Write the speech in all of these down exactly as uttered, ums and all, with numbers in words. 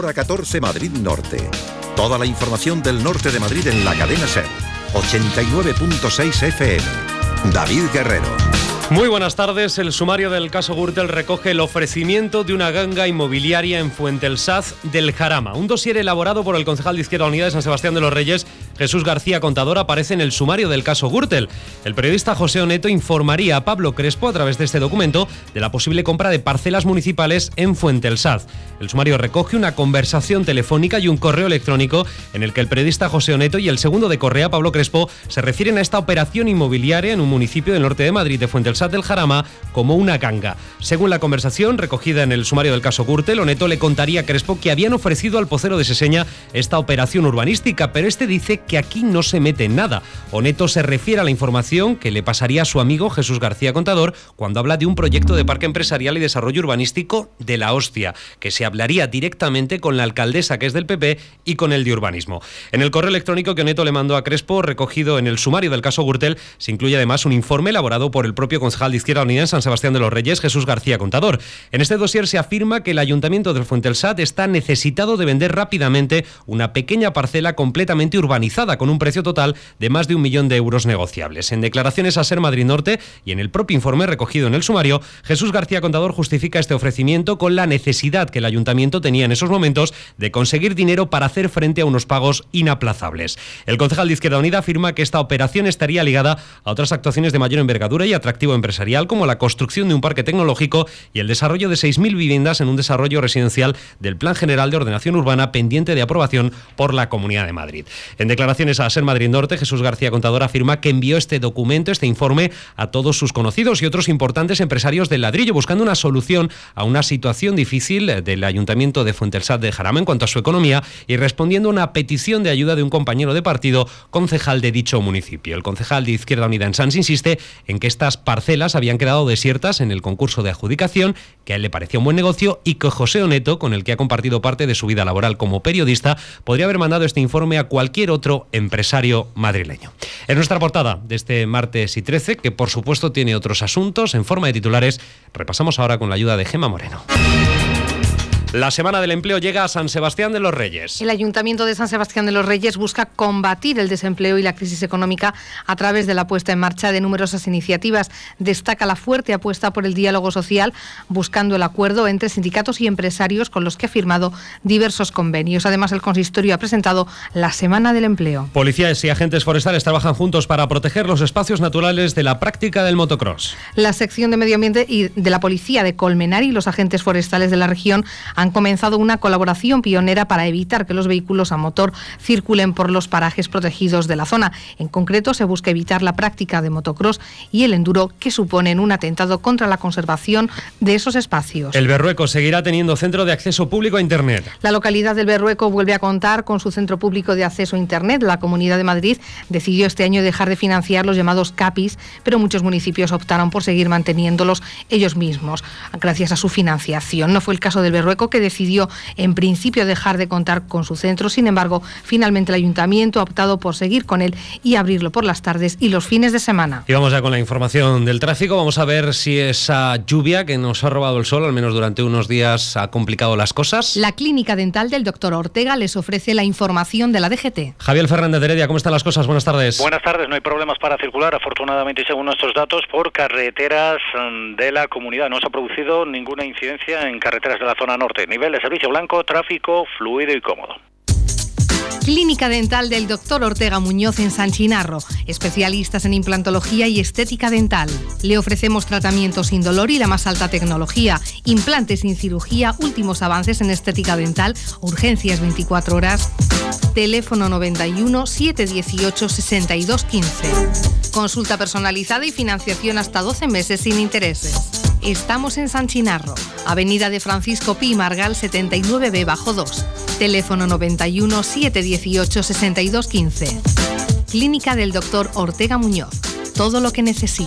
Hora catorce Madrid Norte. Toda la información del norte de Madrid en la cadena SER. ochenta y nueve punto seis F M. David Guerrero. Muy buenas tardes. El sumario del caso Gürtel recoge el ofrecimiento de una ganga inmobiliaria en Fuentelsaz del Jarama. Un dossier elaborado por el concejal de Izquierda Unida de San Sebastián de los Reyes, Jesús García Contador, aparece en el sumario del caso Gürtel. El periodista José Oneto informaría a Pablo Crespo, a través de este documento, de la posible compra de parcelas municipales en Fuentelsaz. El sumario recoge una conversación telefónica y un correo electrónico en el que el periodista José Oneto y el segundo de Correa, Pablo Crespo, se refieren a esta operación inmobiliaria en un municipio del norte de Madrid, de Fuentelsaz del Jarama, como una ganga. Según la conversación recogida en el sumario del caso Gürtel, Oneto le contaría a Crespo que habían ofrecido al vocero de Seseña esta operación urbanística, pero este dice que aquí no se mete en nada. Oneto se refiere a la información que le pasaría a su amigo Jesús García Contador cuando habla de un proyecto de parque empresarial y desarrollo urbanístico de la hostia, que se hablaría directamente con la alcaldesa, que es del P P, y con el de urbanismo. En el correo electrónico que Oneto le mandó a Crespo, recogido en el sumario del caso Gürtel, se incluye además un informe elaborado por el propio concejal de Izquierda Unida en San Sebastián de los Reyes, Jesús García Contador. En este dossier se afirma que el Ayuntamiento del Fuentelsaz está necesitado de vender rápidamente una pequeña parcela completamente urbanizada con un precio total de más de un millón de euros negociables. En declaraciones a SER Madrid Norte y en el propio informe recogido en el sumario, Jesús García Contador justifica este ofrecimiento con la necesidad que el Ayuntamiento tenía en esos momentos de conseguir dinero para hacer frente a unos pagos inaplazables. El concejal de Izquierda Unida afirma que esta operación estaría ligada a otras actuaciones de mayor envergadura y atractivo empresarial, como la construcción de un parque tecnológico y el desarrollo de seis mil viviendas en un desarrollo residencial del Plan General de Ordenación Urbana pendiente de aprobación por la Comunidad de Madrid. En declaraciones a SER Madrid Norte, Jesús García Contador afirma que envió este documento, este informe, a todos sus conocidos y otros importantes empresarios del ladrillo, buscando una solución a una situación difícil del Ayuntamiento de Fuentelsaz de Jarama en cuanto a su economía y respondiendo a una petición de ayuda de un compañero de partido, concejal de dicho municipio. El concejal de Izquierda Unida en Sans insiste en que estas parcelas habían quedado desiertas en el concurso de adjudicación, que a él le parecía un buen negocio y que José Oneto, con el que ha compartido parte de su vida laboral como periodista, podría haber mandado este informe a cualquier otro empresario madrileño. En nuestra portada de este martes y trece, que por supuesto tiene otros asuntos, en forma de titulares, repasamos ahora con la ayuda de Gemma Moreno. La Semana del Empleo llega a San Sebastián de los Reyes. El Ayuntamiento de San Sebastián de los Reyes busca combatir el desempleo y la crisis económica a través de la puesta en marcha de numerosas iniciativas. Destaca la fuerte apuesta por el diálogo social, buscando el acuerdo entre sindicatos y empresarios con los que ha firmado diversos convenios. Además, el consistorio ha presentado la Semana del Empleo. Policías y agentes forestales trabajan juntos para proteger los espacios naturales de la práctica del motocross. La sección de Medio Ambiente y de la Policía de Colmenar y los agentes forestales de la región han han comenzado una colaboración pionera para evitar que los vehículos a motor circulen por los parajes protegidos de la zona. En concreto, se busca evitar la práctica de motocross y el enduro, que suponen un atentado contra la conservación de esos espacios. El Berrueco seguirá teniendo centro de acceso público a Internet. La localidad del Berrueco vuelve a contar con su centro público de acceso a Internet. La Comunidad de Madrid decidió este año dejar de financiar los llamados CAPIs, pero muchos municipios optaron por seguir manteniéndolos ellos mismos, gracias a su financiación. No fue el caso del Berrueco, que decidió en principio dejar de contar con su centro. Sin embargo, finalmente el Ayuntamiento ha optado por seguir con él y abrirlo por las tardes y los fines de semana. Y vamos ya con la información del tráfico. Vamos a ver si esa lluvia que nos ha robado el sol, al menos durante unos días, ha complicado las cosas. La Clínica Dental del doctor Ortega les ofrece la información de la D G T. Javier Fernández de Heredia, ¿cómo están las cosas? Buenas tardes. Buenas tardes, no hay problemas para circular, afortunadamente, y según nuestros datos, por carreteras de la comunidad. No se ha producido ninguna incidencia en carreteras de la zona norte. Nivel de servicio blanco, tráfico fluido y cómodo. Clínica Dental del doctor Ortega Muñoz en San Chinarro, especialistas en implantología y estética dental. Le ofrecemos tratamientos sin dolor y la más alta tecnología, implantes sin cirugía, últimos avances en estética dental, urgencias veinticuatro horas. Teléfono noventa y uno, setecientos dieciocho, sesenta y dos quince. Consulta personalizada y financiación hasta doce meses sin intereses. Estamos en San Chinarro, Avenida de Francisco Pi Margal setenta y nueve B bajo dos. Teléfono noventa y uno, setecientos dieciocho, sesenta y dos quince. Clínica del doctor Ortega Muñoz. Todo lo que necesita.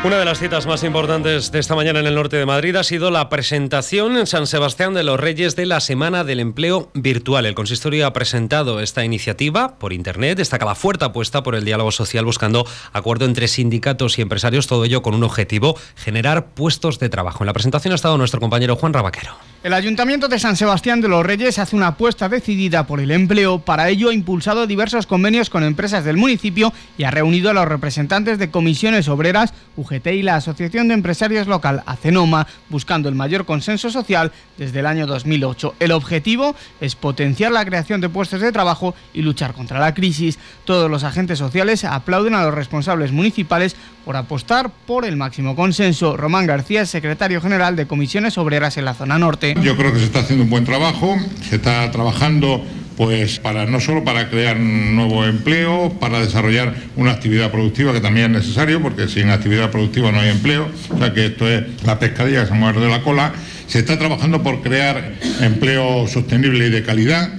Una de las citas más importantes de esta mañana en el norte de Madrid ha sido la presentación en San Sebastián de los Reyes de la Semana del Empleo Virtual. El consistorio ha presentado esta iniciativa por internet, destaca la fuerte apuesta por el diálogo social buscando acuerdo entre sindicatos y empresarios, todo ello con un objetivo: generar puestos de trabajo. En la presentación ha estado nuestro compañero Juan Rabaquero. El Ayuntamiento de San Sebastián de los Reyes hace una apuesta decidida por el empleo. Para ello ha impulsado diversos convenios con empresas del municipio y ha reunido a los representantes de comisiones obreras, U G T y la Asociación de Empresarios Local, ACENOMA, buscando el mayor consenso social desde el año dos mil ocho. El objetivo es potenciar la creación de puestos de trabajo y luchar contra la crisis. Todos los agentes sociales aplauden a los responsables municipales por apostar por el máximo consenso. Román García es secretario general de Comisiones Obreras en la zona norte. Yo creo que se está haciendo un buen trabajo, se está trabajando pues para no solo para crear nuevo empleo, para desarrollar una actividad productiva que también es necesario, porque sin actividad productiva no hay empleo, o sea que esto es la pescadilla que se muerde la cola. Se está trabajando por crear empleo sostenible y de calidad,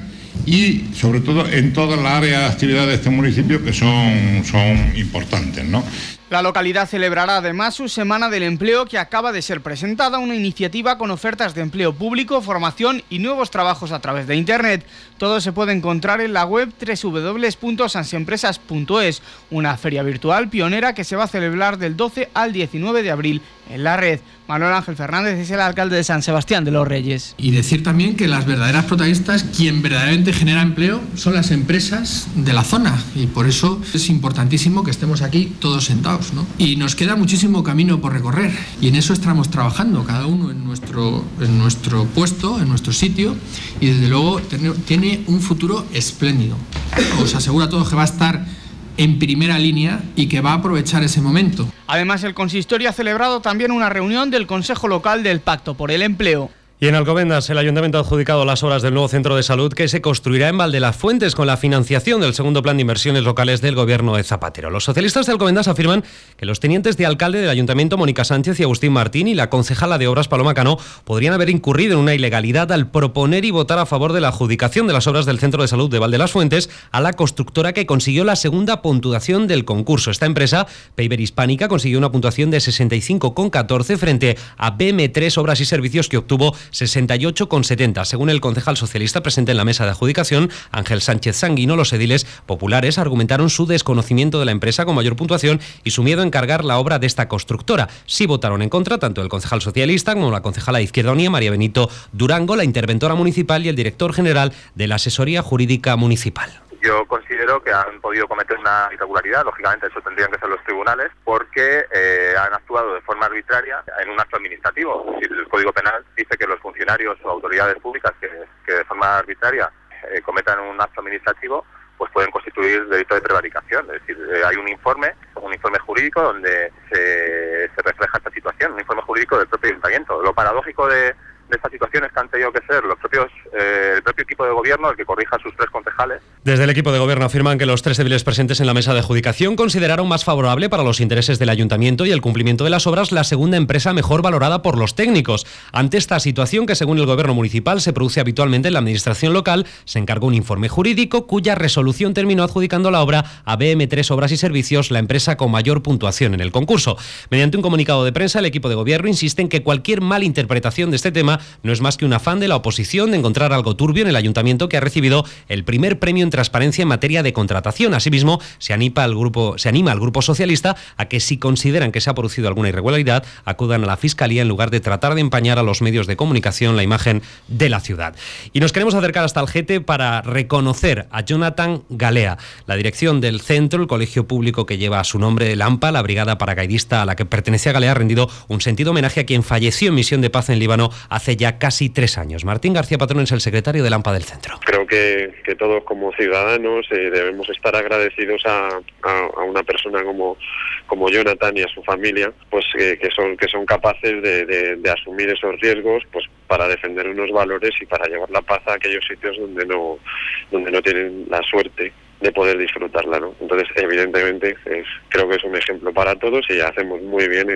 y sobre todo en todas las áreas de actividad de este municipio que son, son importantes, ¿no? La localidad celebrará además su Semana del Empleo, que acaba de ser presentada, una iniciativa con ofertas de empleo público, formación y nuevos trabajos a través de Internet. Todo se puede encontrar en la web doble u doble u doble u punto sansempresas punto es, una feria virtual pionera que se va a celebrar del doce al diecinueve de abril en la red. Manuel Ángel Fernández es el alcalde de San Sebastián de los Reyes. Y decir también que las verdaderas protagonistas, quien verdaderamente genera empleo, son las empresas de la zona, y por eso es importantísimo que estemos aquí todos sentados, ¿no? Y nos queda muchísimo camino por recorrer, y en eso estamos trabajando, cada uno en nuestro, en nuestro puesto, en nuestro sitio, y desde luego tiene un futuro espléndido. Os aseguro a todos que va a estar en primera línea y que va a aprovechar ese momento. Además, el consistorio ha celebrado también una reunión del Consejo Local del Pacto por el Empleo. Y en Alcobendas, el Ayuntamiento ha adjudicado las obras del nuevo centro de salud que se construirá en Valdelasfuentes con la financiación del segundo plan de inversiones locales del gobierno de Zapatero. Los socialistas de Alcobendas afirman que los tenientes de alcalde del Ayuntamiento, Mónica Sánchez y Agustín Martín, y la concejala de Obras, Paloma Cano, podrían haber incurrido en una ilegalidad al proponer y votar a favor de la adjudicación de las obras del centro de salud de Valdelasfuentes a la constructora que consiguió la segunda puntuación del concurso. Esta empresa, Peiber Hispánica, consiguió una puntuación de sesenta y cinco coma catorce frente a B M tres Obras y Servicios, que obtuvo sesenta y ocho coma setenta. Según el concejal socialista presente en la mesa de adjudicación, Ángel Sánchez Sanguino, los ediles populares argumentaron su desconocimiento de la empresa con mayor puntuación y su miedo a encargar la obra de esta constructora. Sí votaron en contra tanto el concejal socialista como la concejala de Izquierda Unida, María Benito Durango, la interventora municipal y el director general de la Asesoría Jurídica Municipal. Yo considero que han podido cometer una irregularidad, lógicamente eso tendrían que ser los tribunales, porque eh, han actuado de forma arbitraria en un acto administrativo. Es decir, el Código Penal dice que los funcionarios o autoridades públicas que, que de forma arbitraria eh, cometan un acto administrativo, pues pueden constituir delito de prevaricación. Es decir, eh, hay un informe, un informe jurídico donde se, se refleja esta situación, un informe jurídico del propio ayuntamiento. Lo paradójico de de estas situaciones que han tenido que ser los propios eh, el propio equipo de gobierno el que corrija a sus tres concejales. Desde el equipo de gobierno afirman que los tres ediles presentes en la mesa de adjudicación consideraron más favorable para los intereses del ayuntamiento y el cumplimiento de las obras la segunda empresa mejor valorada por los técnicos. Ante esta situación, que según el gobierno municipal se produce habitualmente en la administración local, se encargó un informe jurídico cuya resolución terminó adjudicando la obra a B M tres Obras y Servicios, la empresa con mayor puntuación en el concurso. Mediante un comunicado de prensa, el equipo de gobierno insiste en que cualquier malinterpretación de este tema no es más que un afán de la oposición de encontrar algo turbio en el ayuntamiento, que ha recibido el primer premio en transparencia en materia de contratación. Asimismo, se anima al grupo, se anima al grupo socialista a que, si consideran que se ha producido alguna irregularidad, acudan a la Fiscalía en lugar de tratar de empañar a los medios de comunicación la imagen de la ciudad. Y nos queremos acercar hasta Algete para reconocer a Jonathan Galea. La dirección del centro, el colegio público que lleva su nombre, el AMPA, la brigada paracaidista a la que pertenecía Galea, ha rendido un sentido homenaje a quien falleció en misión de paz en Líbano hace ya casi tres años. Martín García Patrón es el secretario del AMPA del centro. Creo que, que todos como ciudadanos eh, debemos estar agradecidos a, a, a una persona como, como Jonathan y a su familia, pues eh, que son que son capaces de, de, de asumir esos riesgos, pues para defender unos valores y para llevar la paz a aquellos sitios donde no donde no tienen la suerte de poder disfrutarla, ¿no? Entonces, evidentemente, es, creo que es un ejemplo para todos y hacemos muy bien en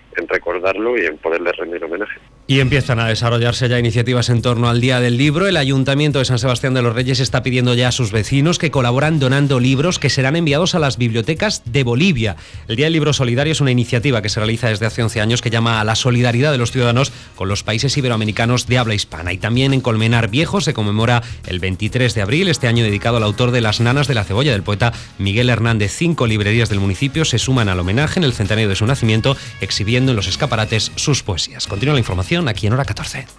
en recordarlo y en poderle rendir homenaje. Y empiezan a desarrollarse ya iniciativas en torno al Día del Libro. El Ayuntamiento de San Sebastián de los Reyes está pidiendo ya a sus vecinos que colaboran donando libros que serán enviados a las bibliotecas de Bolivia. El Día del Libro Solidario es una iniciativa que se realiza desde hace once años que llama a la solidaridad de los ciudadanos con los países iberoamericanos de habla hispana. Y también en Colmenar Viejo se conmemora el veintitrés de abril, este año dedicado al autor de Las nanas de la cebolla, del poeta Miguel Hernández. Cinco librerías del municipio se suman al homenaje en el centenario de su nacimiento, exhibiendo en los escaparates sus poesías. Continúa la información aquí en Hora catorce.